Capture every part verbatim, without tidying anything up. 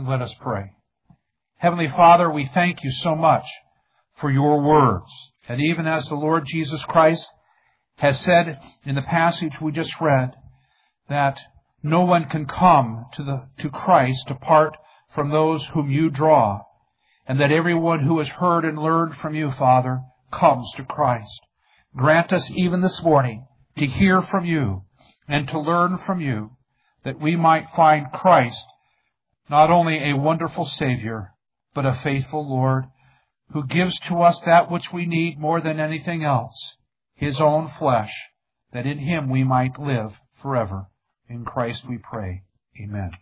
and let us pray. Heavenly Father, we thank you so much for your words. And even as the Lord Jesus Christ has said in the passage we just read, that no one can come to the to Christ apart from those whom you draw, and that everyone who has heard and learned from you, Father, comes to Christ. Grant us even this morning to hear from you and to learn from you, that we might find Christ not only a wonderful Savior, but a faithful Lord, who gives to us that which we need more than anything else, His own flesh, that in Him we might live forever. In Christ we pray. Amen.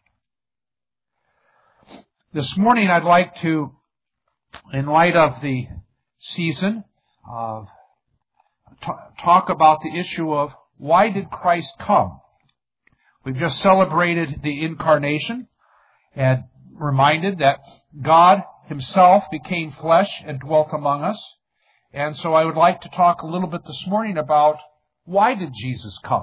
This morning I'd like to, in light of the season, uh, t- talk about the issue of why did Christ come? We've just celebrated the incarnation and reminded that God Himself became flesh and dwelt among us. And so I would like to talk a little bit this morning about why did Jesus come?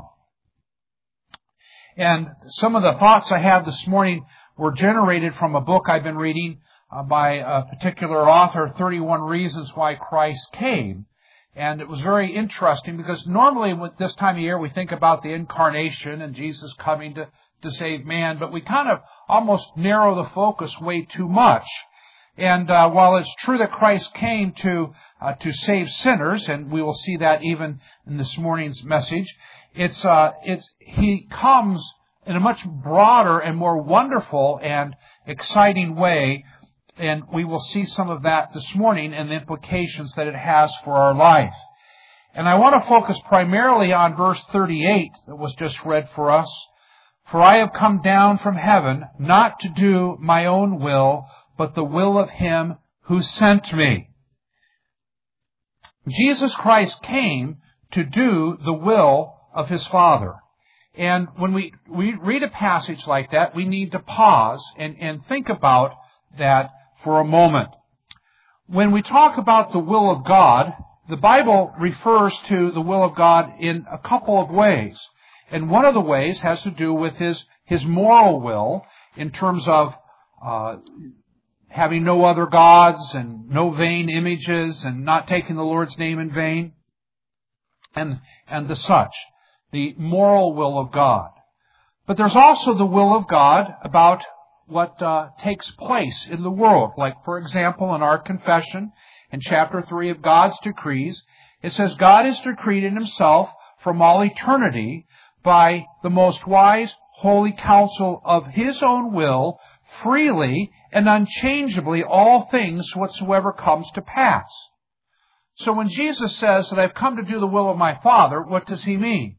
And some of the thoughts I have this morning were generated from a book I've been reading uh, by a particular author, thirty-one Reasons Why Christ Came. And it was very interesting because normally with this time of year we think about the incarnation and Jesus coming to, to save man, but we kind of almost narrow the focus way too much. And uh, while it's true that Christ came to uh, to save sinners, and we will see that even in this morning's message, it's uh, it's He comes in a much broader and more wonderful and exciting way. And we will see some of that this morning and the implications that it has for our life. And I want to focus primarily on verse thirty-eight that was just read for us. For I have come down from heaven not to do my own will, but the will of Him who sent me. Jesus Christ came to do the will of His Father. And when we, we read a passage like that, we need to pause and, and think about that for a moment. When we talk about the will of God, the Bible refers to the will of God in a couple of ways. And one of the ways has to do with His, His moral will in terms of uh, having no other gods and no vain images and not taking the Lord's name in vain and, and the such. The moral will of God. But there's also the will of God about what uh, takes place in the world. Like, for example, in our confession, in chapter three of God's decrees, it says, God has decreed in Himself from all eternity by the most wise, holy counsel of His own will, freely and unchangeably all things whatsoever comes to pass. So when Jesus says that I've come to do the will of my Father, what does He mean?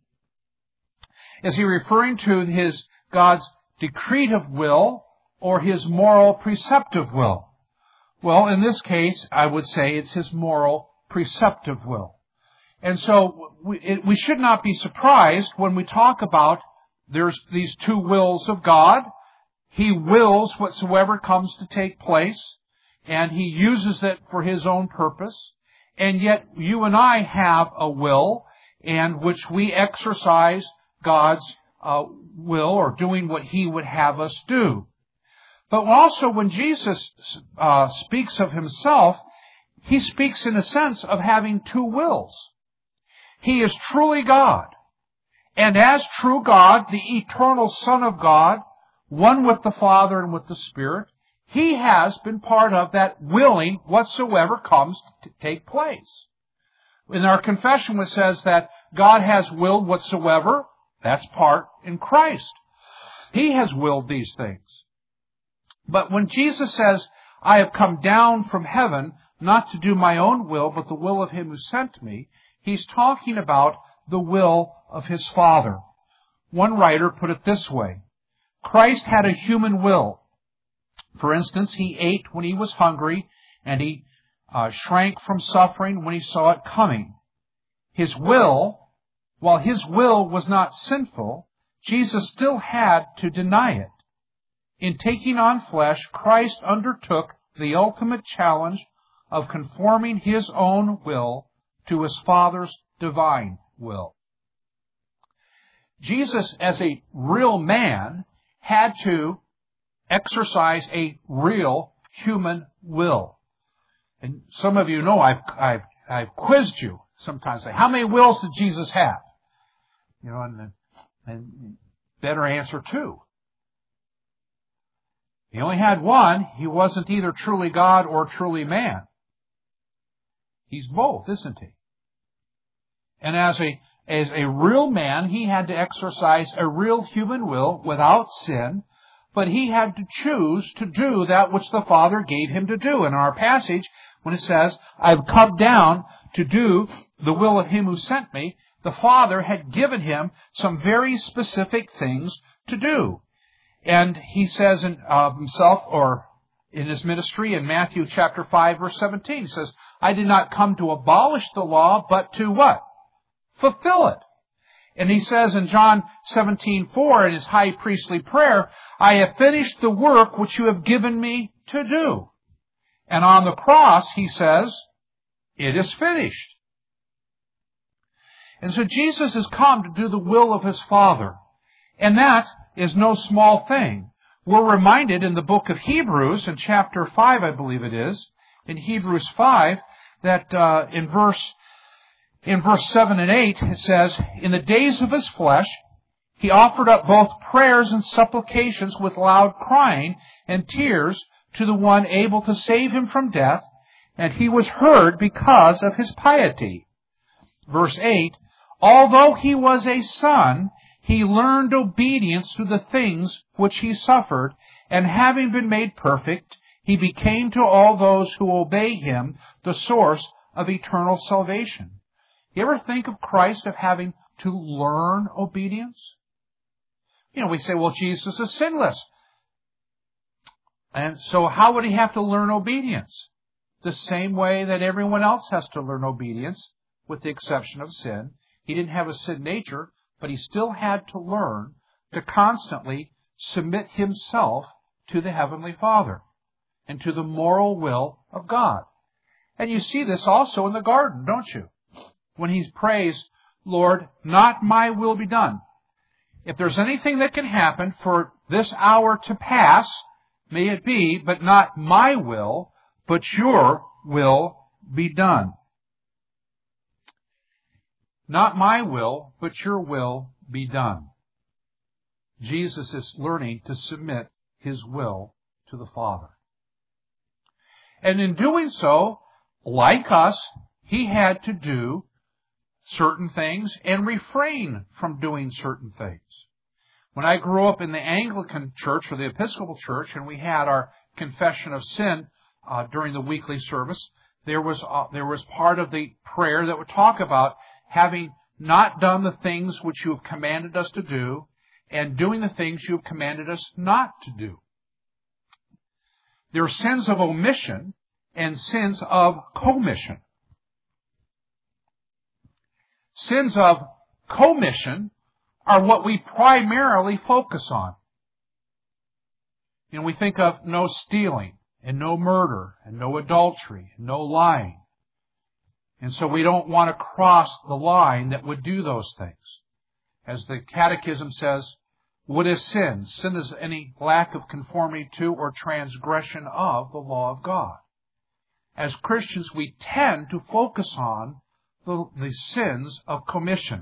Is He referring to His God's decretive will or His moral preceptive will? Well, in this case, I would say it's His moral preceptive will. And so we, it, we should not be surprised when we talk about there's these two wills of God. He wills whatsoever comes to take place, and He uses it for His own purpose. And yet you and I have a will, and which we exercise God's uh, will, or doing what He would have us do. But also when Jesus uh, speaks of Himself, He speaks in a sense of having two wills. He is truly God. And as true God, the eternal Son of God, one with the Father and with the Spirit, He has been part of that willing whatsoever comes to take place. In our confession it says that God has willed whatsoever. That's part in Christ. He has willed these things. But when Jesus says, I have come down from heaven not to do my own will, but the will of Him who sent me, He's talking about the will of His Father. One writer put it this way: Christ had a human will. For instance, He ate when He was hungry, and He uh, shrank from suffering when He saw it coming. His will, while His will was not sinful, Jesus still had to deny it. In taking on flesh, Christ undertook the ultimate challenge of conforming His own will to His Father's divine will. Jesus, as a real man, had to exercise a real human will. And some of you know I've, I've, I've quizzed you sometimes. Say, how many wills did Jesus have? You know, and, and better answer two. He only had one. He wasn't either truly God or truly man. He's both, isn't he? And as a, as a real man, he had to exercise a real human will without sin, but he had to choose to do that which the Father gave him to do. In our passage, when it says, I've come down to do the will of him who sent me, the Father had given him some very specific things to do. And he says in uh, himself, or in his ministry in Matthew chapter five, verse seventeen, he says, I did not come to abolish the law, but to what? Fulfill it. And he says in John seventeen four, in his high priestly prayer, I have finished the work which you have given me to do. And on the cross, he says, it is finished. And so Jesus has come to do the will of his Father. And that is no small thing. We're reminded in the book of Hebrews, in chapter five, I believe it is, in Hebrews five, that uh, in verse in verse seven and eight, it says, in the days of his flesh, he offered up both prayers and supplications with loud crying and tears to the one able to save him from death, and he was heard because of his piety. Verse eight, although he was a son, he learned obedience to the things which he suffered, and having been made perfect, he became to all those who obey him the source of eternal salvation. You ever think of Christ of having to learn obedience? You know, we say, well, Jesus is sinless. And so how would he have to learn obedience? The same way that everyone else has to learn obedience, with the exception of sin. He didn't have a sin nature, but he still had to learn to constantly submit himself to the Heavenly Father and to the moral will of God. And you see this also in the garden, don't you? When he prays, Lord, not my will be done. If there's anything that can happen for this hour to pass, may it be, but not my will, but your will be done. Not my will, but your will be done. Jesus is learning to submit his will to the Father. And in doing so, like us, he had to do certain things and refrain from doing certain things. When I grew up in the Anglican Church or the Episcopal Church, and we had our confession of sin uh, during the weekly service, there was uh, there was part of the prayer that would talk about having not done the things which you have commanded us to do, and doing the things you have commanded us not to do. There are sins of omission and sins of commission. Sins of commission are what we primarily focus on. You know, we think of no stealing, and no murder, and no adultery, and no lying. And so we don't want to cross the line that would do those things. As the Catechism says, what is sin? Sin is any lack of conformity to or transgression of the law of God. As Christians, we tend to focus on the, the sins of commission,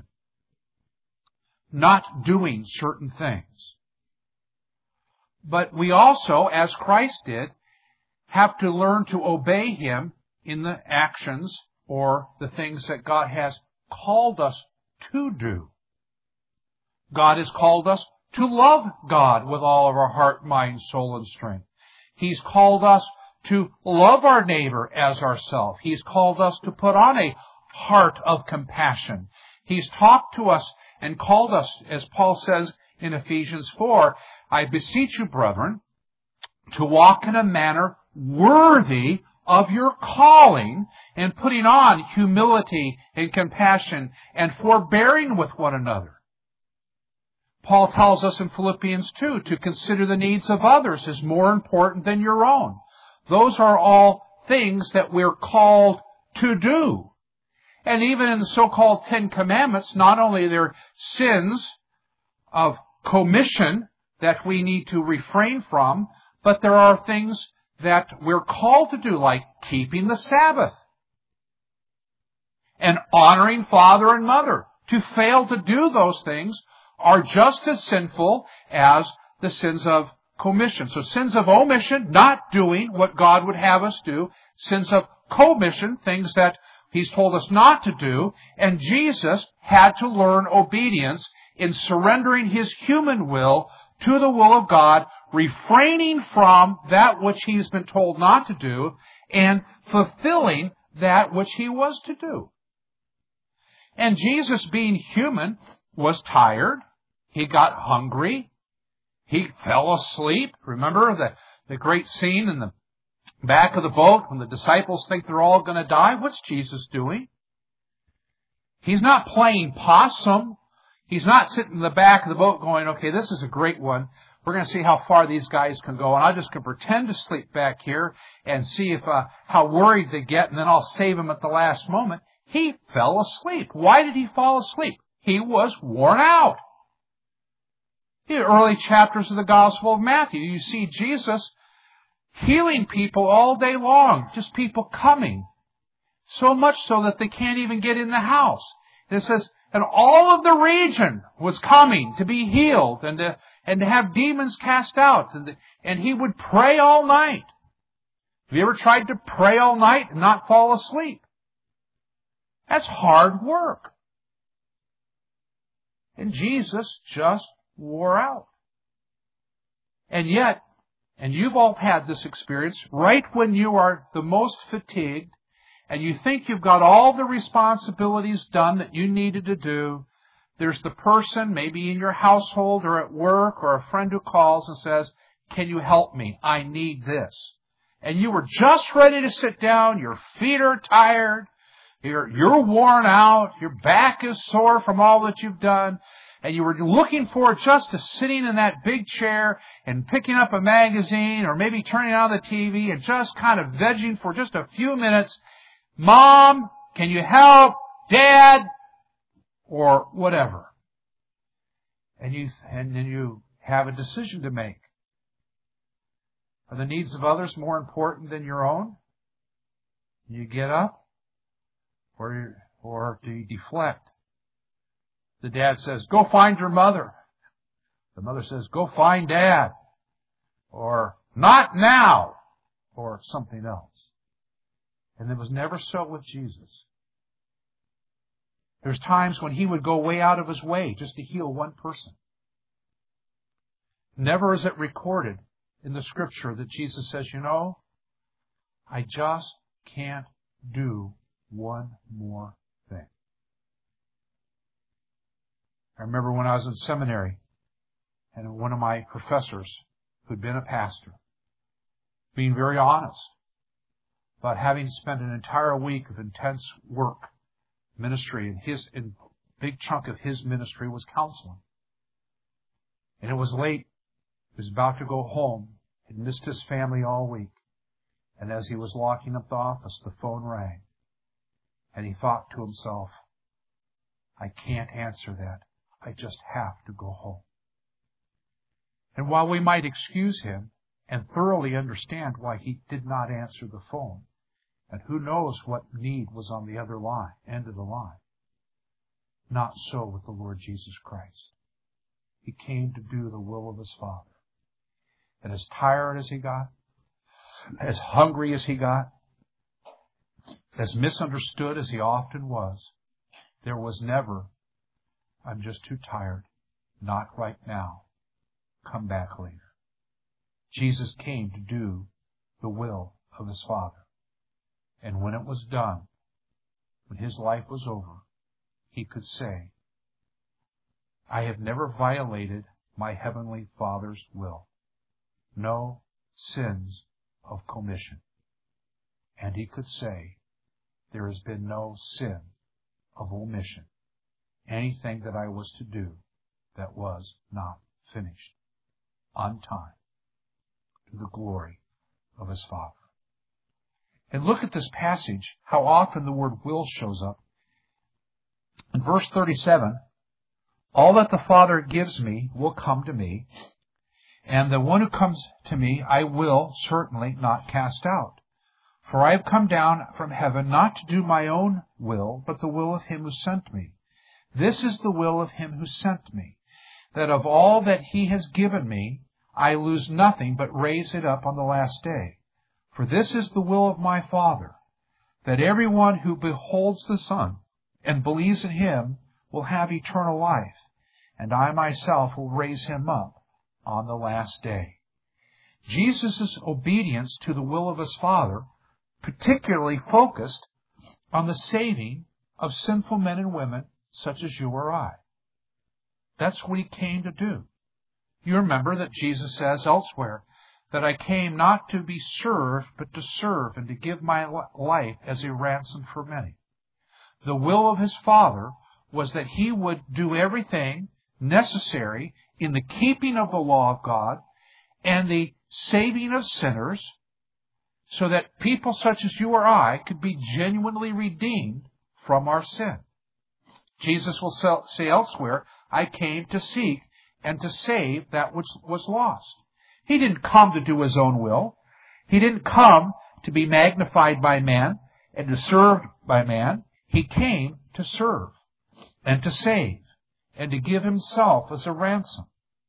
not doing certain things. But we also, as Christ did, have to learn to obey him in the actions or the things that God has called us to do. God has called us to love God with all of our heart, mind, soul, and strength. He's called us to love our neighbor as ourselves. He's called us to put on a heart of compassion. He's talked to us and called us, as Paul says in Ephesians four, I beseech you, brethren, to walk in a manner worthy of your calling, and putting on humility and compassion and forbearing with one another. Paul tells us in Philippians two to consider the needs of others as more important than your own. Those are all things that we're called to do. And even in the so-called Ten Commandments, not only are there sins of commission, that we need to refrain from, but there are things that we're called to do, like keeping the Sabbath and honoring father and mother. To fail to do those things are just as sinful as the sins of commission. So sins of omission, not doing what God would have us do. Sins of commission, things that He's told us not to do. And Jesus had to learn obedience in surrendering His human will to the will of God, refraining from that which He's been told not to do, and fulfilling that which He was to do. And Jesus, being human, was tired. He got hungry. He fell asleep. Remember the, the great scene in the back of the boat when the disciples think they're all going to die? What's Jesus doing? He's not playing possum. He's not sitting in the back of the boat going, okay, this is a great one. We're going to see how far these guys can go, and I'm just going to pretend to sleep back here and see if uh, how worried they get, and then I'll save them at the last moment. He fell asleep. Why did he fall asleep? He was worn out. In the early chapters of the Gospel of Matthew, you see Jesus healing people all day long, just people coming. So much so that they can't even get in the house. And it says, and all of the region was coming to be healed and to, and to have demons cast out. And, the, and he would pray all night. Have you ever tried to pray all night and not fall asleep? That's hard work. And Jesus just wore out. And yet, and you've all had this experience, right when you are the most fatigued, and you think you've got all the responsibilities done that you needed to do, there's the person, maybe in your household or at work, or a friend who calls and says, can you help me? I need this. And you were just ready to sit down, your feet are tired, you're, you're worn out, your back is sore from all that you've done, and you were looking forward just to sitting in that big chair and picking up a magazine or maybe turning on the T V and just kind of vegging for just a few minutes. Mom, can you help? Dad? Or whatever. And you, and then you have a decision to make. Are the needs of others more important than your own? You get up? Or, or do you deflect? The dad says, go find your mother. The mother says, go find Dad. Or, not now. Or something else. And it was never so with Jesus. There's times when He would go way out of His way just to heal one person. Never is it recorded in the Scripture that Jesus says, you know, I just can't do one more thing. I remember when I was in seminary, and one of my professors, who'd been a pastor, being very honest about having spent an entire week of intense work, ministry, and his and big chunk of his ministry was counseling. And it was late. He was about to go home. He'd missed his family all week. And as he was locking up the office, the phone rang. And he thought to himself, I can't answer that. I just have to go home. And while we might excuse him and thoroughly understand why he did not answer the phone, and who knows what need was on the other line, end of the line, not so with the Lord Jesus Christ. He came to do the will of His Father. And as tired as He got, as hungry as He got, as misunderstood as He often was, there was never, I'm just too tired, not right now, come back later. Jesus came to do the will of His Father. And when it was done, when His life was over, He could say, I have never violated my Heavenly Father's will. No sins of commission. And He could say, there has been no sin of omission. Anything that I was to do that was not finished on time to the glory of His Father. And look at this passage, how often the word will shows up. In verse thirty-seven, all that the Father gives me will come to me, And the one who comes to me I will certainly not cast out. For I have come down from heaven not to do my own will, but the will of him who sent me. This is the will of him who sent me, that of all that he has given me, I lose nothing, but raise it up on the last day. For this is the will of my Father, that everyone who beholds the Son and believes in him will have eternal life, and I myself will raise him up on the last day. Jesus' obedience to the will of his Father particularly focused on the saving of sinful men and women such as you or I. That's what he came to do. You remember that Jesus says elsewhere that I came not to be served, but to serve and to give my life as a ransom for many. The will of his Father was that he would do everything necessary in the keeping of the law of God and the saving of sinners, so that people such as you or I could be genuinely redeemed from our sin. Jesus will say elsewhere, I came to seek and to save that which was lost. He didn't come to do his own will. He didn't come to be magnified by man and to serve by man. He came to serve and to save and to give himself as a ransom.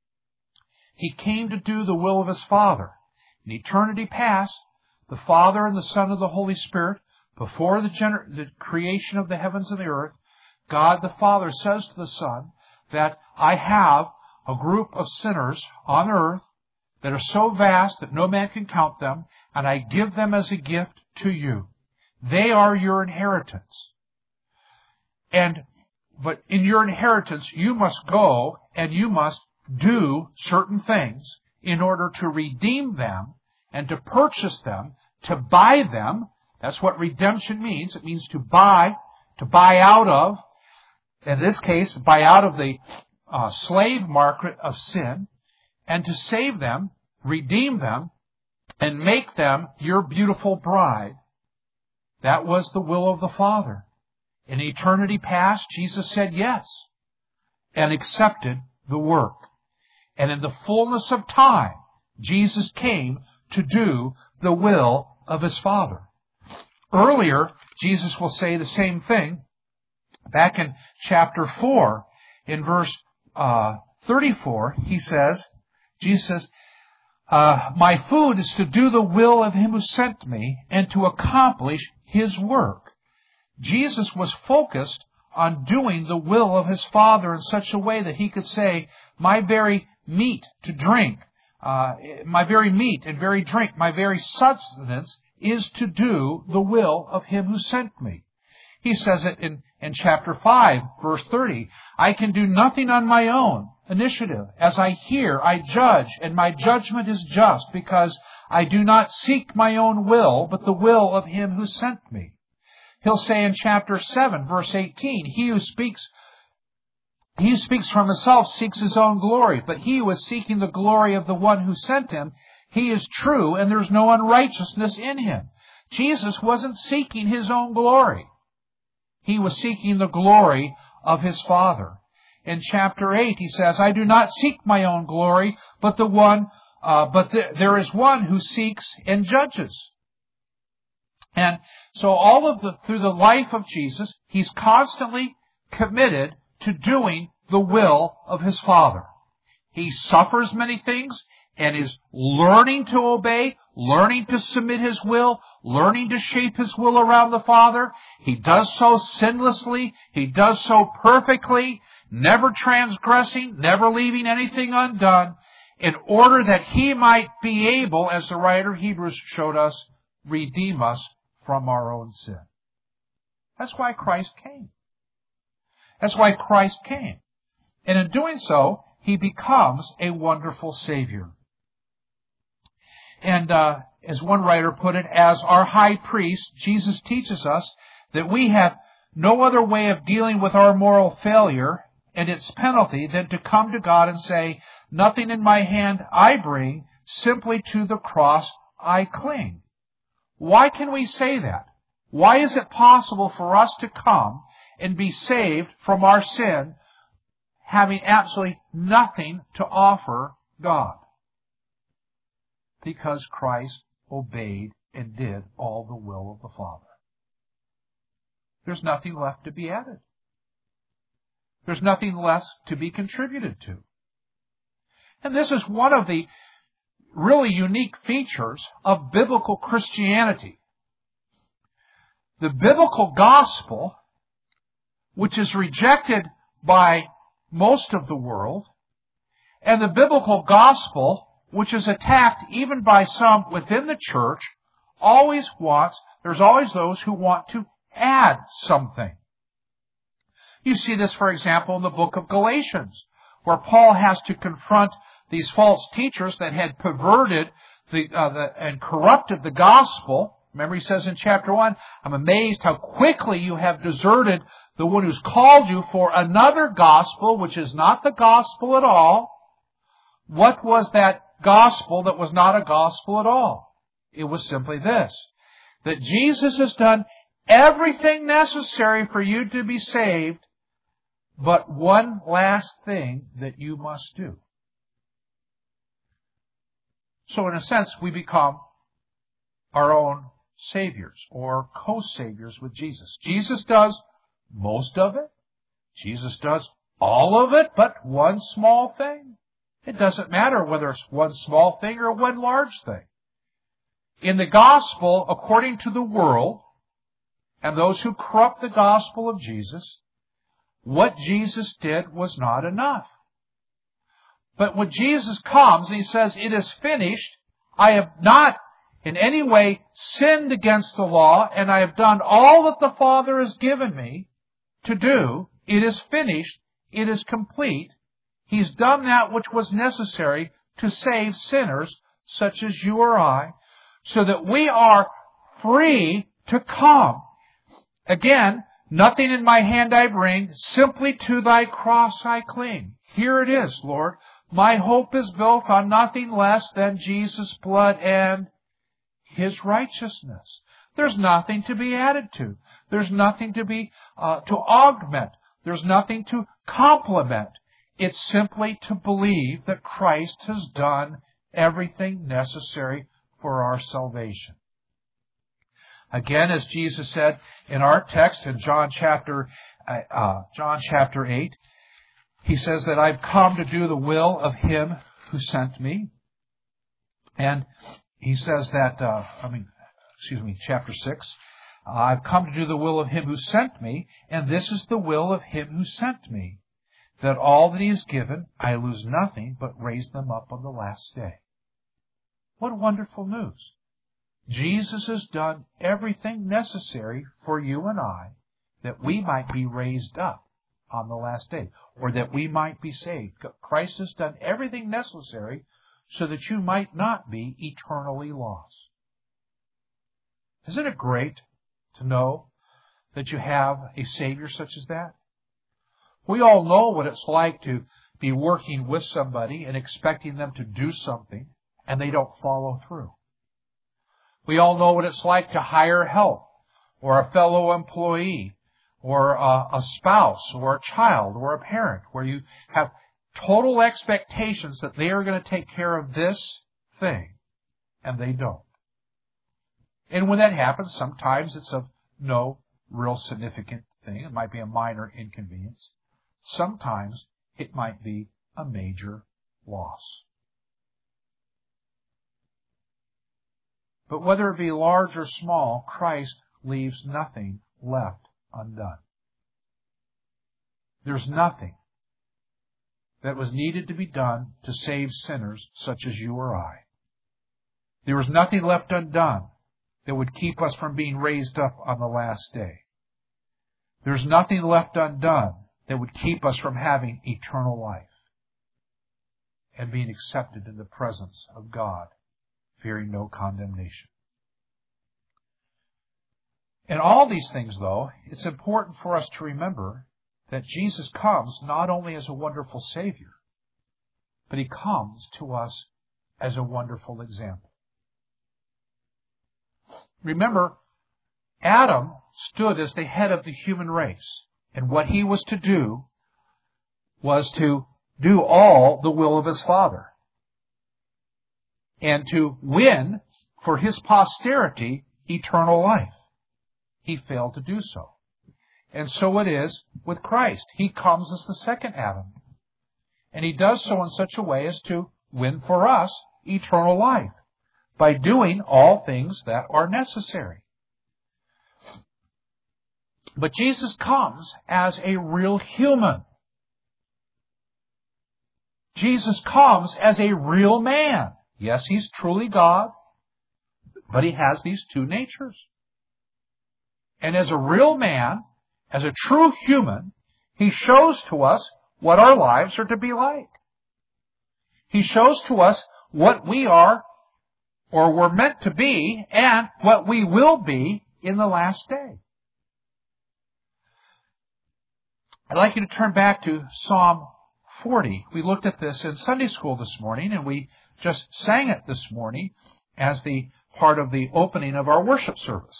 He came to do the will of his Father. In eternity past, the Father and the Son and the Holy Spirit, before the, gener- the creation of the heavens and the earth, God the Father says to the Son that I have a group of sinners on earth that are so vast that no man can count them, and I give them as a gift to you. They are your inheritance. And, but in your inheritance, you must go and you must do certain things in order to redeem them and to purchase them, to buy them. That's what redemption means. It means to buy, to buy out of, in this case, buy out of the uh, slave market of sin, and to save them, redeem them, and make them your beautiful bride. That was the will of the Father. In eternity past, Jesus said yes, and accepted the work. And in the fullness of time, Jesus came to do the will of his Father. Earlier, Jesus will say the same thing. Back in chapter four, in verse uh, thirty-four, he says, Jesus says, uh, my food is to do the will of him who sent me and to accomplish his work. Jesus was focused on doing the will of his Father in such a way that he could say, my very meat to drink, uh, my very meat and very drink, my very substance is to do the will of him who sent me. He says it in, in chapter five, verse thirty, I can do nothing on my own initiative. As I hear, I judge, and my judgment is just, because I do not seek my own will, but the will of him who sent me. He'll say in chapter seven, verse eighteen, he who speaks He who speaks from himself seeks his own glory, but he who is seeking the glory of the one who sent him, he is true, and there's no unrighteousness in him. Jesus wasn't seeking his own glory. He was seeking the glory of his Father. In chapter eight, he says, I do not seek my own glory, but the one, uh, but the, there is one who seeks and judges. And so all of the, through the life of Jesus, he's constantly committed to doing the will of his Father. He suffers many things and is learning to obey, learning to submit his will, learning to shape his will around the Father. He does so sinlessly. He does so perfectly, never transgressing, never leaving anything undone, in order that he might be able, as the writer of Hebrews showed us, redeem us from our own sin. That's why Christ came. That's why Christ came. And in doing so, he becomes a wonderful Savior. And uh, as one writer put it, as our high priest, Jesus teaches us that we have no other way of dealing with our moral failure and its penalty than to come to God and say, nothing in my hand I bring, simply to the cross I cling. Why can we say that? Why is it possible for us to come and be saved from our sin, having absolutely nothing to offer God? because Christ obeyed and did all the will of the Father. There's nothing left to be added. There's nothing less to be contributed to. And this is one of the really unique features of biblical Christianity. The biblical gospel, which is rejected by most of the world, and the biblical gospel, which is attacked even by some within the church, always wants, there's always those who want to add something. You see this, for example, in the book of Galatians, where Paul has to confront these false teachers that had perverted the, uh, the and corrupted the gospel. Remember, he says in chapter one, I'm amazed how quickly you have deserted the one who's called you for another gospel, which is not the gospel at all. What was that gospel that was not a gospel at all? It was simply this, that Jesus has done everything necessary for you to be saved, but one last thing that you must do. So in a sense, we become our own saviors or co-saviors with Jesus. Jesus does most of it. Jesus does all of it, but one small thing. It doesn't matter whether it's one small thing or one large thing. In the gospel, according to the world, and those who corrupt the gospel of Jesus, what Jesus did was not enough. But when Jesus comes and He says, it is finished, I have not in any way sinned against the law, and I have done all that the Father has given me to do. It is finished. It is complete. He's done that which was necessary to save sinners such as you or I, so that we are free to come. Again, nothing in my hand I bring, simply to thy cross I cling. Here it is, Lord. My hope is built on nothing less than Jesus' blood and His righteousness. There's nothing to be added to. There's nothing to be, uh, to augment. There's nothing to complement. It's simply to believe that Christ has done everything necessary for our salvation. Again, as Jesus said in our text in John chapter, uh, John chapter eight, He says that I've come to do the will of Him who sent me. And He says that, uh, I mean, excuse me, chapter six, I've come to do the will of Him who sent me, and this is the will of Him who sent me, that all that He has given, I lose nothing, but raise them up on the last day. What wonderful news. Jesus has done everything necessary for you and I, that we might be raised up on the last day, or that we might be saved. Christ has done everything necessary so that you might not be eternally lost. Isn't it great to know that you have a Savior such as that? We all know what it's like to be working with somebody and expecting them to do something, and they don't follow through. We all know what it's like to hire help, or a fellow employee, or a, a spouse, or a child, or a parent, where you have total expectations that they are going to take care of this thing, and they don't. And when that happens, sometimes it's of no real significant thing. It might be a minor inconvenience. Sometimes it might be a major loss. But whether it be large or small, Christ leaves nothing left undone. There's nothing that was needed to be done to save sinners such as you or I. There was nothing left undone that would keep us from being raised up on the last day. There's nothing left undone that would keep us from having eternal life and being accepted in the presence of God, fearing no condemnation. In all these things, though, it's important for us to remember that Jesus comes not only as a wonderful Savior, but He comes to us as a wonderful example. Remember, Adam stood as the head of the human race, and what he was to do was to do all the will of his Father. and to win for his posterity eternal life. He failed to do so. And so it is with Christ. He comes as the second Adam. And he does so in such a way as to win for us eternal life by doing all things that are necessary. But Jesus comes as a real human. Jesus comes as a real man. Yes, he's truly God, but he has these two natures. And as a real man, as a true human, he shows to us what our lives are to be like. He shows to us what we are or were meant to be and what we will be in the last day. I'd like you to turn back to Psalm forty. We looked at this in Sunday school this morning, and we just sang it this morning as the part of the opening of our worship service.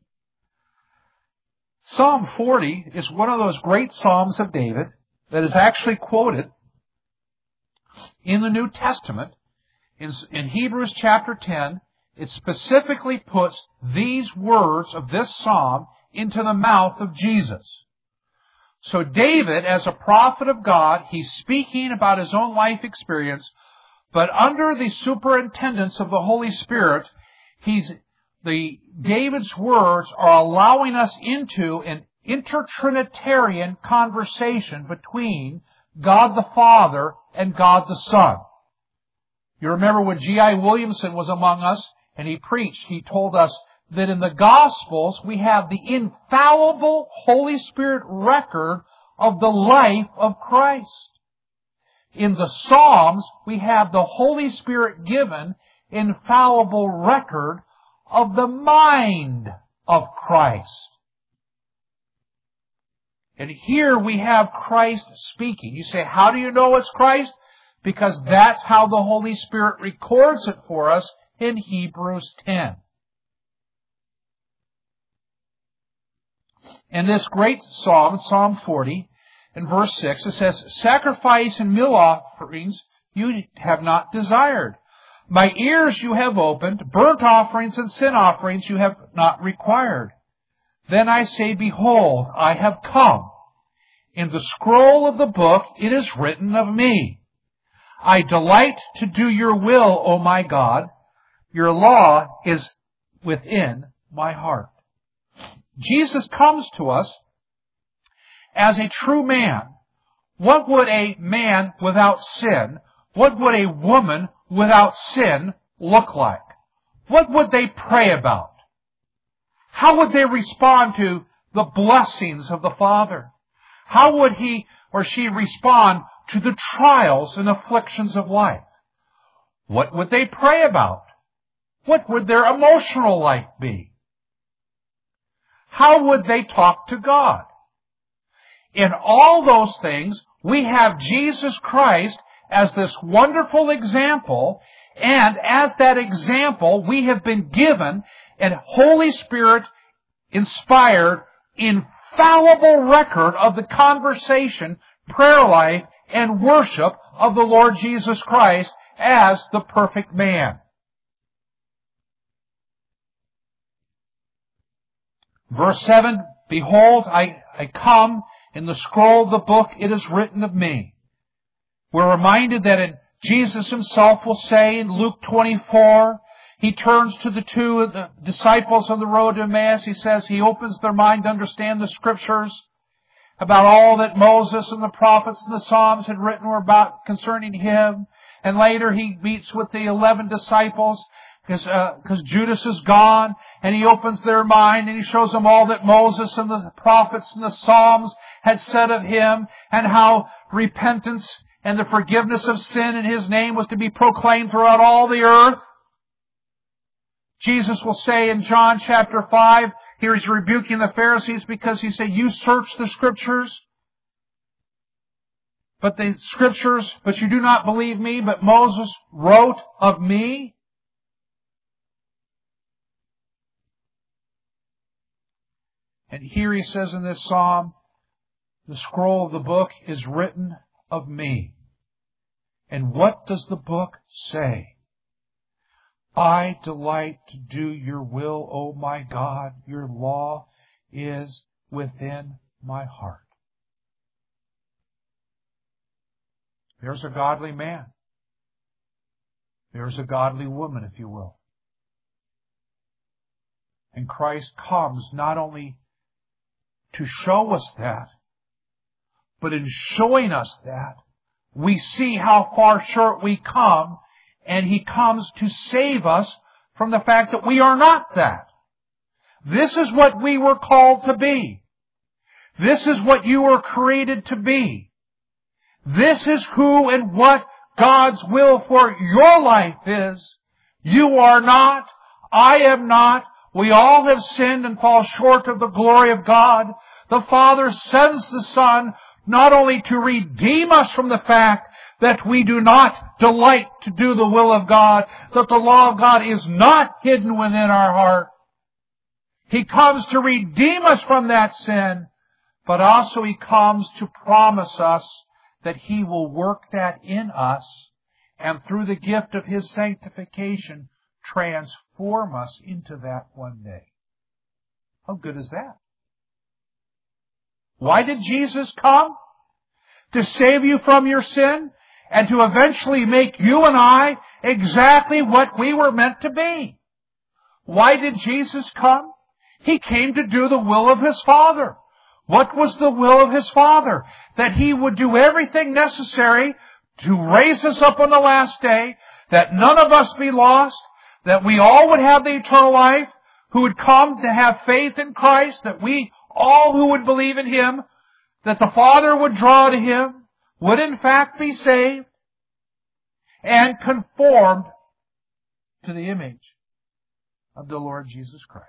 Psalm forty is one of those great Psalms of David that is actually quoted in the New Testament. In, in Hebrews chapter ten, it specifically puts these words of this Psalm into the mouth of Jesus. So David, as a prophet of God, he's speaking about his own life experience, but under the superintendence of the Holy Spirit, he's the David's words are allowing us into an intertrinitarian conversation between God the Father and God the Son. You remember when G I Williamson was among us and he preached, he told us that in the Gospels we have the infallible Holy Spirit record of the life of Christ. In the Psalms we have the Holy Spirit given infallible record of the mind of Christ. And here we have Christ speaking. You say, how do you know it's Christ? Because that's how the Holy Spirit records it for us in Hebrews ten. In this great psalm, Psalm forty, in verse six, it says, sacrifice and meal offerings you have not desired. My ears you have opened, burnt offerings and sin offerings you have not required. Then I say, behold, I have come. In the scroll of the book it is written of me. I delight to do your will, O my God. Your law is within my heart. Jesus comes to us as a true man. What would a man without sin, what would a woman without sin look like? What would they pray about? How would they respond to the blessings of the Father? How would he or she respond to the trials and afflictions of life? What would they pray about? What would their emotional life be? How would they talk to God? In all those things, we have Jesus Christ as this wonderful example, and as that example, we have been given a Holy Spirit inspired, infallible record of the conversation, prayer life, and worship of the Lord Jesus Christ as the perfect man. Verse seven, behold, I, I come, in the scroll of the book it is written of me. We're reminded that in Jesus himself will say in Luke twenty-four, he turns to the two of the disciples on the road to Emmaus. He says he opens their mind to understand the Scriptures about all that Moses and the prophets and the Psalms had written were about concerning him. And later he meets with the eleven disciples because uh, because Judas is gone, and he opens their mind and he shows them all that Moses and the prophets and the Psalms had said of him, and how repentance and the forgiveness of sin in his name was to be proclaimed throughout all the earth. Jesus will say in John chapter five, here he's rebuking the Pharisees because he said, you search the Scriptures, but the Scriptures, but you do not believe me, but Moses wrote of me. And here he says in this psalm, the scroll of the book is written of me. And what does the book say? I delight to do your will, O my God. Your law is within my heart. There's a godly man. There's a godly woman, if you will. And Christ comes not only to show us that, but in showing us that, we see how far short we come, and He comes to save us from the fact that we are not that. This is what we were called to be. This is what you were created to be. This is who and what God's will for your life is. You are not. I am not. We all have sinned and fall short of the glory of God. The Father sends the Son not only to redeem us from the fact that we do not delight to do the will of God, that the law of God is not hidden within our heart. He comes to redeem us from that sin, but also He comes to promise us that He will work that in us, and through the gift of His sanctification, transform us into that one day. How good is that? Why did Jesus come? To save you from your sin and to eventually make you and I exactly what we were meant to be. Why did Jesus come? He came to do the will of His Father. What was the will of His Father? That He would do everything necessary to raise us up on the last day, that none of us be lost, that we all would have the eternal life, who would come to have faith in Christ, that we all who would believe in Him, that the Father would draw to Him, would in fact be saved, and conformed to the image of the Lord Jesus Christ.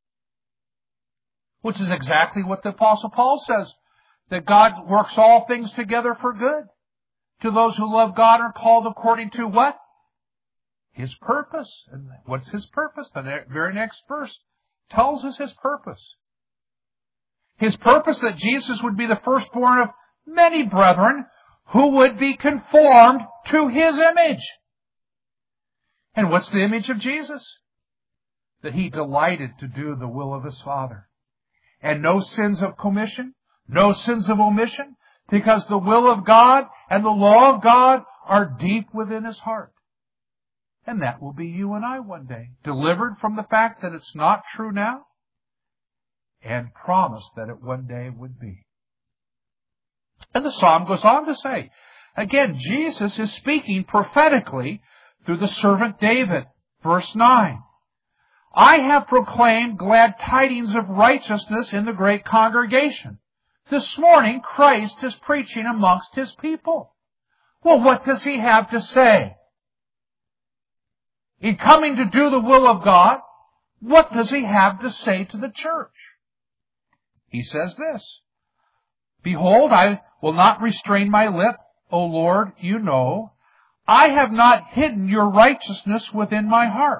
Which is exactly what the Apostle Paul says, that God works all things together for good to those who love God and are called according to what? His purpose. And what's His purpose? The very next verse tells us His purpose. His purpose that Jesus would be the firstborn of many brethren who would be conformed to His image. And what's the image of Jesus? That He delighted to do the will of His Father. And no sins of commission, no sins of omission, because the will of God and the law of God are deep within His heart. And that will be you and I one day, delivered from the fact that it's not true now, and promised that it one day would be. And the psalm goes on to say, again, Jesus is speaking prophetically through the servant David. Verse nine. I have proclaimed glad tidings of righteousness in the great congregation. This morning, Christ is preaching amongst His people. Well, what does He have to say? In coming to do the will of God, what does He have to say to the church? He says this, Behold, I will not restrain my lip, O Lord, you know. I have not hidden your righteousness within my heart.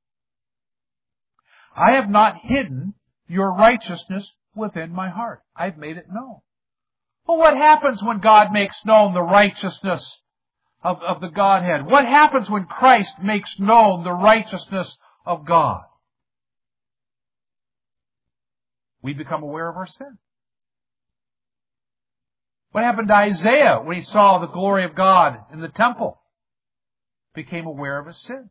I have not hidden your righteousness within my heart. I've made it known. Well, what happens when God makes known the righteousness of, of the Godhead? What happens when Christ makes known the righteousness of God? We become aware of our sin. What happened to Isaiah when he saw the glory of God in the temple? Became aware of his sin.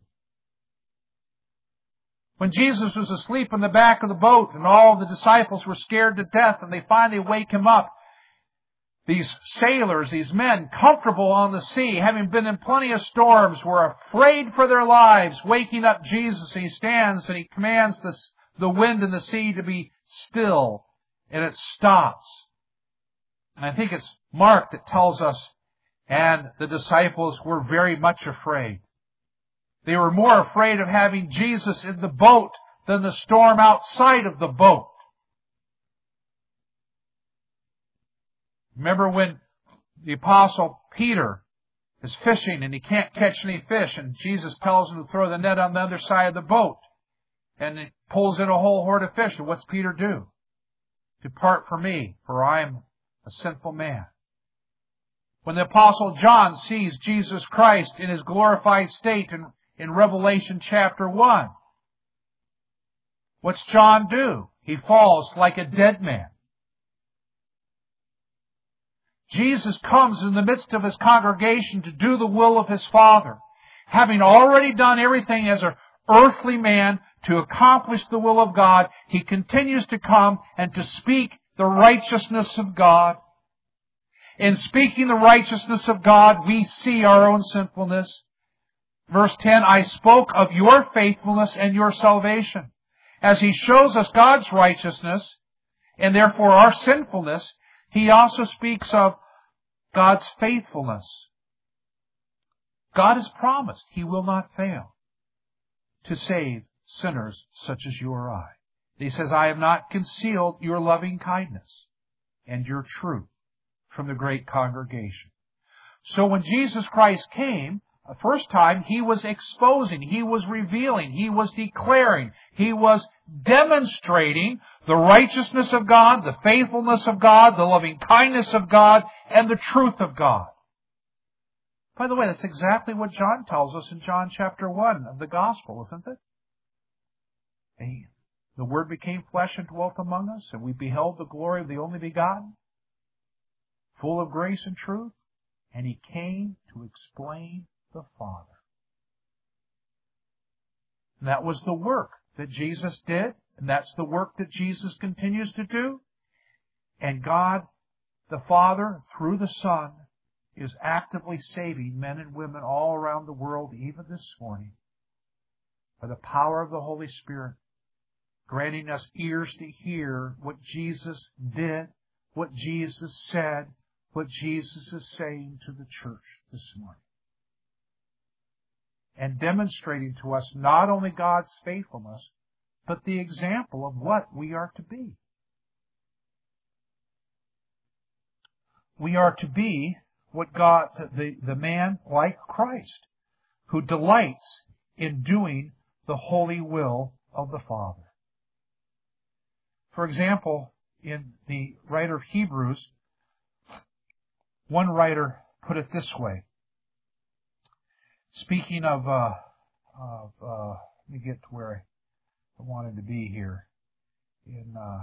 When Jesus was asleep in the back of the boat and all the disciples were scared to death and they finally wake Him up, these sailors, these men comfortable on the sea, having been in plenty of storms, were afraid for their lives, waking up Jesus. He stands and He commands the, the wind and the sea to be still, and it stops. And I think it's Mark that tells us, and the disciples were very much afraid. They were more afraid of having Jesus in the boat than the storm outside of the boat. Remember when the Apostle Peter is fishing and he can't catch any fish, and Jesus tells him to throw the net on the other side of the boat, and it pulls in a whole horde of fish. And what's Peter do? Depart from me, for I am a sinful man. When the Apostle John sees Jesus Christ in His glorified state and in Revelation chapter one. What's John do? He falls like a dead man. Jesus comes in the midst of His congregation to do the will of His Father. Having already done everything as an earthly man to accomplish the will of God, He continues to come and to speak the righteousness of God. In speaking the righteousness of God, we see our own sinfulness. Verse ten, I spoke of your faithfulness and your salvation. As He shows us God's righteousness, and therefore our sinfulness, He also speaks of God's faithfulness. God has promised He will not fail to save sinners such as you or I. He says, I have not concealed your loving kindness and your truth from the great congregation. So when Jesus Christ came, the first time, He was exposing, He was revealing, He was declaring, He was demonstrating the righteousness of God, the faithfulness of God, the loving kindness of God, and the truth of God. By the way, that's exactly what John tells us in John chapter one of the Gospel, isn't it? And the Word became flesh and dwelt among us, and we beheld the glory of the only begotten, full of grace and truth, and He came to explain the Father. And that was the work that Jesus did, and that's the work that Jesus continues to do. And God, the Father, through the Son, is actively saving men and women all around the world, even this morning, by the power of the Holy Spirit, granting us ears to hear what Jesus did, what Jesus said, what Jesus is saying to the church this morning. And demonstrating to us not only God's faithfulness, but the example of what we are to be. We are to be what God, the, the man like Christ, who delights in doing the holy will of the Father. For example, in the writer of Hebrews, one writer put it this way. Speaking of, uh, of uh, let me get to where I wanted to be here. In, uh,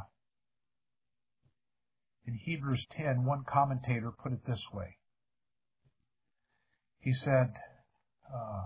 in Hebrews ten, one commentator put it this way. He said, uh,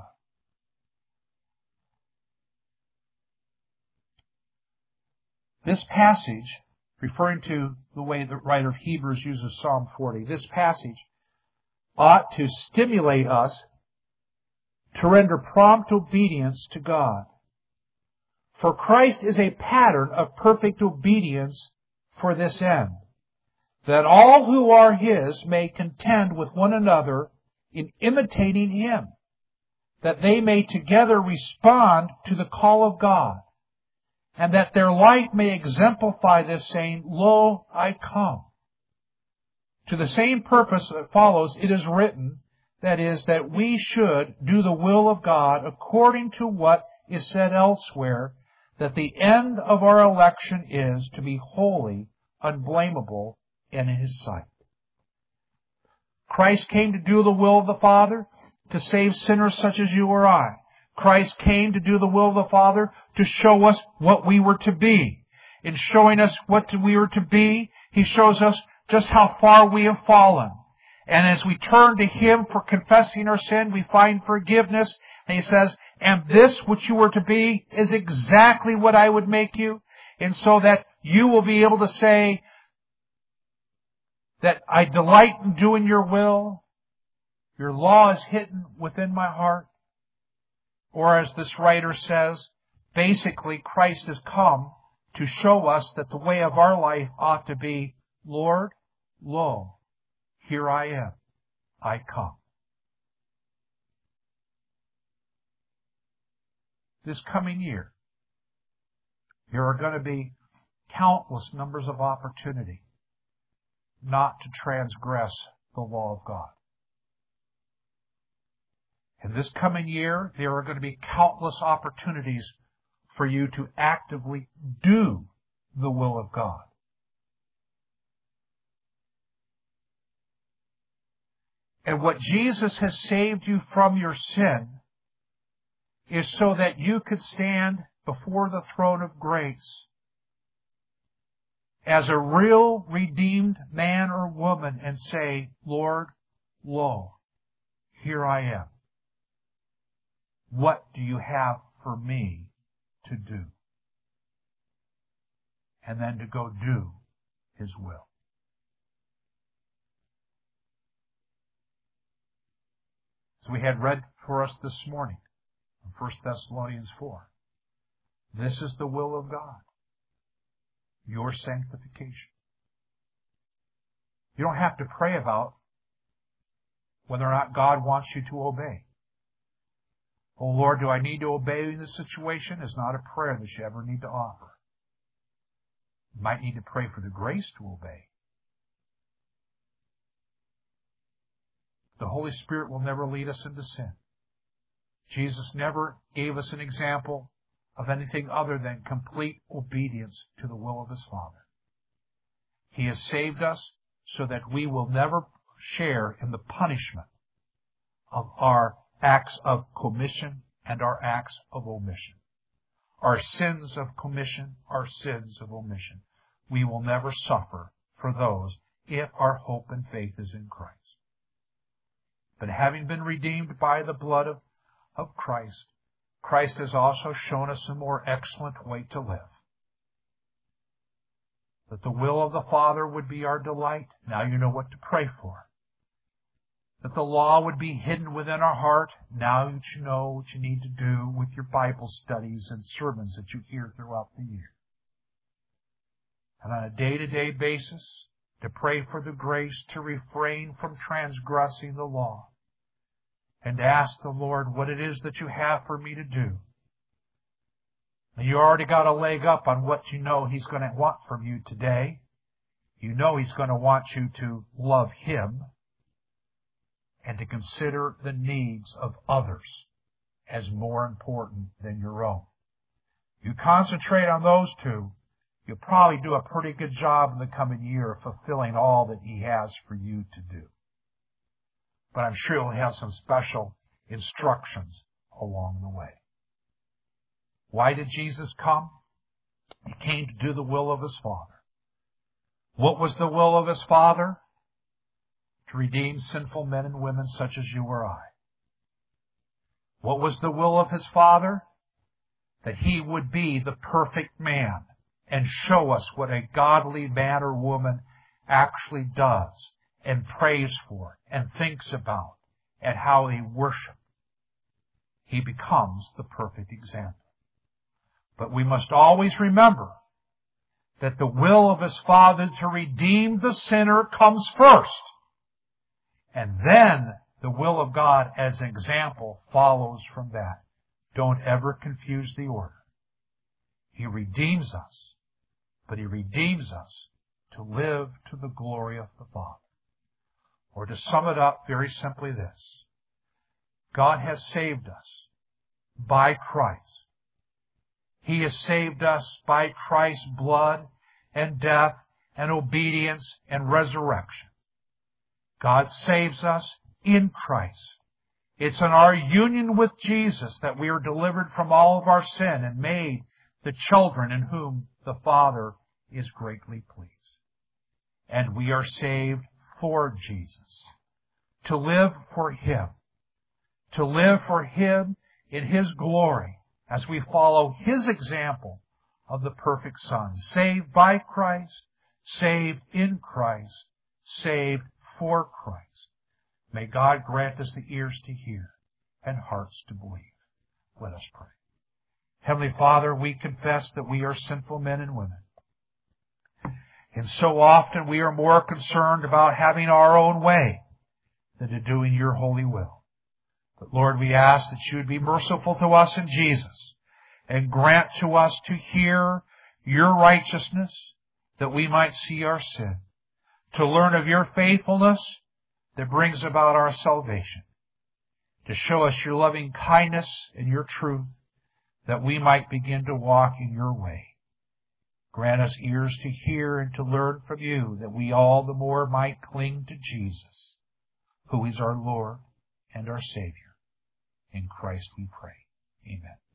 this passage, referring to the way the writer of Hebrews uses Psalm forty, this passage ought to stimulate us to render prompt obedience to God. For Christ is a pattern of perfect obedience for this end, that all who are His may contend with one another in imitating Him, that they may together respond to the call of God, and that their life may exemplify this, saying, Lo, I come. To the same purpose that follows, it is written, that is, that we should do the will of God according to what is said elsewhere, that the end of our election is to be holy, unblameable, and in His sight. Christ came to do the will of the Father, to save sinners such as you or I. Christ came to do the will of the Father to show us what we were to be. In showing us what we were to be, He shows us just how far we have fallen. And as we turn to Him for confessing our sin, we find forgiveness. And He says, and this which you were to be is exactly what I would make you. And so that you will be able to say that I delight in doing your will. Your law is hidden within my heart. Or as this writer says, basically Christ has come to show us that the way of our life ought to be, Lord, lo, here I am, I come. This coming year, there are going to be countless numbers of opportunity not to transgress the law of God. And this coming year, there are going to be countless opportunities for you to actively do the will of God. And what Jesus has saved you from your sin is so that you could stand before the throne of grace as a real redeemed man or woman and say, Lord, lo, here I am. What do you have for me to do? And then to go do His will. So we had read for us this morning in First Thessalonians four. This is the will of God, your sanctification. You don't have to pray about whether or not God wants you to obey. Oh Lord, do I need to obey in this situation? Is not a prayer that you ever need to offer. You might need to pray for the grace to obey. The Holy Spirit will never lead us into sin. Jesus never gave us an example of anything other than complete obedience to the will of His Father. He has saved us so that we will never share in the punishment of our acts of commission and our acts of omission. Our sins of commission, our sins of omission. We will never suffer for those if our hope and faith is in Christ. But having been redeemed by the blood of, of Christ, Christ has also shown us a more excellent way to live. That the will of the Father would be our delight. Now you know what to pray for. That the law would be hidden within our heart. Now you know what you need to do with your Bible studies and sermons that you hear throughout the year. And on a day-to-day basis, to pray for the grace to refrain from transgressing the law. And to ask the Lord what it is that you have for me to do. And you already got a leg up on what you know He's going to want from you today. You know He's going to want you to love Him and to consider the needs of others as more important than your own. You concentrate on those two, you'll probably do a pretty good job in the coming year of fulfilling all that He has for you to do. But I'm sure He'll have some special instructions along the way. Why did Jesus come? He came to do the will of His Father. What was the will of His Father? To redeem sinful men and women such as you or I. What was the will of His Father? That He would be the perfect man and show us what a godly man or woman actually does and prays for and thinks about and how they worship. He becomes the perfect example. But we must always remember that the will of His Father to redeem the sinner comes first. And then the will of God as an example follows from that. Don't ever confuse the order. He redeems us, but He redeems us to live to the glory of the Father. Or to sum it up very simply this. God has saved us by Christ. He has saved us by Christ's blood and death and obedience and resurrection. God saves us in Christ. It's in our union with Jesus that we are delivered from all of our sin and made the children in whom the Father is greatly pleased. And we are saved for Jesus, to live for Him, to live for Him in His glory as we follow His example of the perfect Son, saved by Christ, saved in Christ, saved for Christ. May God grant us the ears to hear and hearts to believe. Let us pray. Heavenly Father, we confess that we are sinful men and women. And so often we are more concerned about having our own way than to doing your holy will. But Lord, we ask that you would be merciful to us in Jesus and grant to us to hear your righteousness that we might see our sin, to learn of your faithfulness that brings about our salvation, to show us your loving kindness and your truth that we might begin to walk in your way. Grant us ears to hear and to learn from you that we all the more might cling to Jesus, who is our Lord and our Savior. In Christ we pray. Amen.